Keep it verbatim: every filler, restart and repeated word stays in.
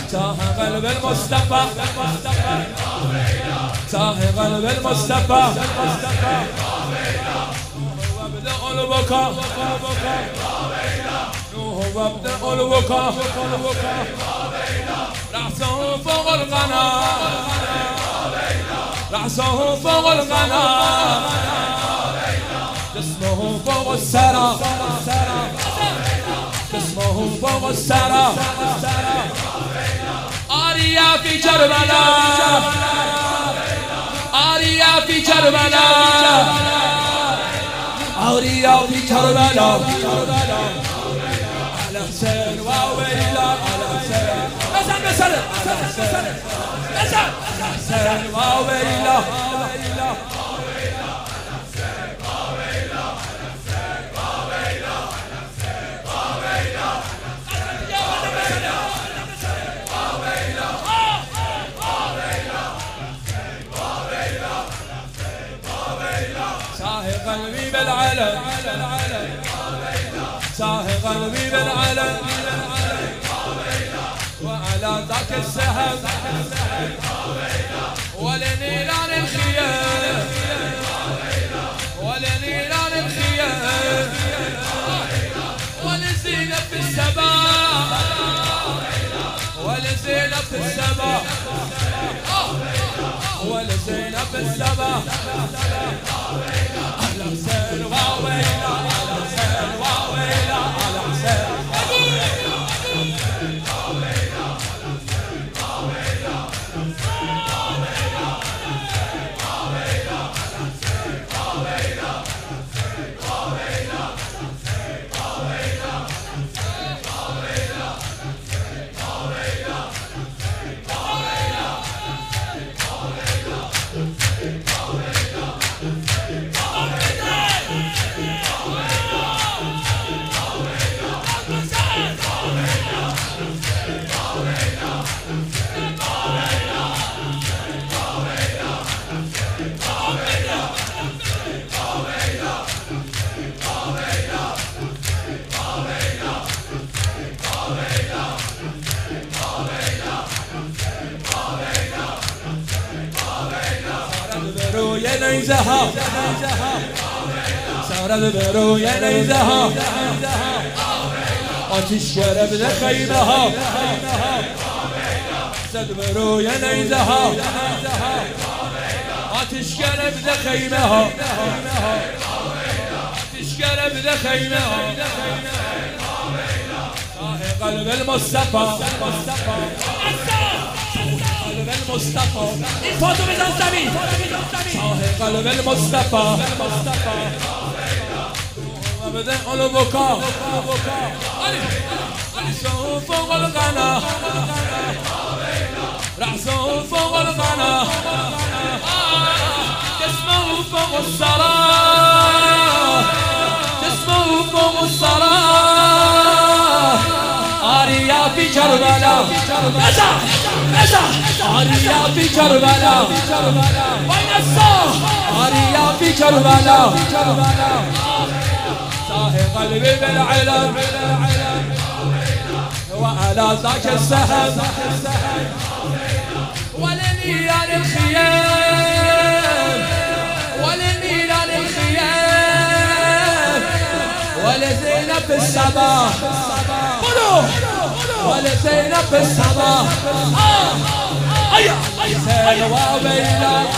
تاه قلب المصطفى تاه قلب المصطفى هو ابدأ البكاء هو ابدأ البكاء رأسه فوق القنا رأسه فوق القنا جسمه فوق السرى جسمه فوق السرى آريا في كربلاء آريا في كربلاء آريا في كربلاء على حسين وويلا على حسين نزل نزل نزل نزل حسين وويلا ساهي قلبي بالعلم ساهي قلبي بالعلم وعلى ذاك السهم ولنيران الخيام ولنيران الخيام ولزينب في السماء ولزينب في السماء ولزينب في السماء على حسين وويلا على حسين وويلا على حسين يا نيزها سارد برو يا نيزها وتشرب لخيمها سد برو يا نيزها وتشرب لخيمها تشرب لخيمها صاحي قلب المصطفى قلب المصطفى فاتو بزن زمین صاحي قلب المصطفى وبدأ البكاء رأسه فوق القنا رأسه فوق القنا جسمه فوق الثرى جسمه فوق الثرى آريا في كربلاء نزع نزع آريا في كربلاء وين الصاح آريا في كربلاء ساهي قلبي بالعلم وعلى ذاك السهم ولنيران الخيام ولنيران الخيام ولزينب في السماء ولزينب في السماء حسين وويلا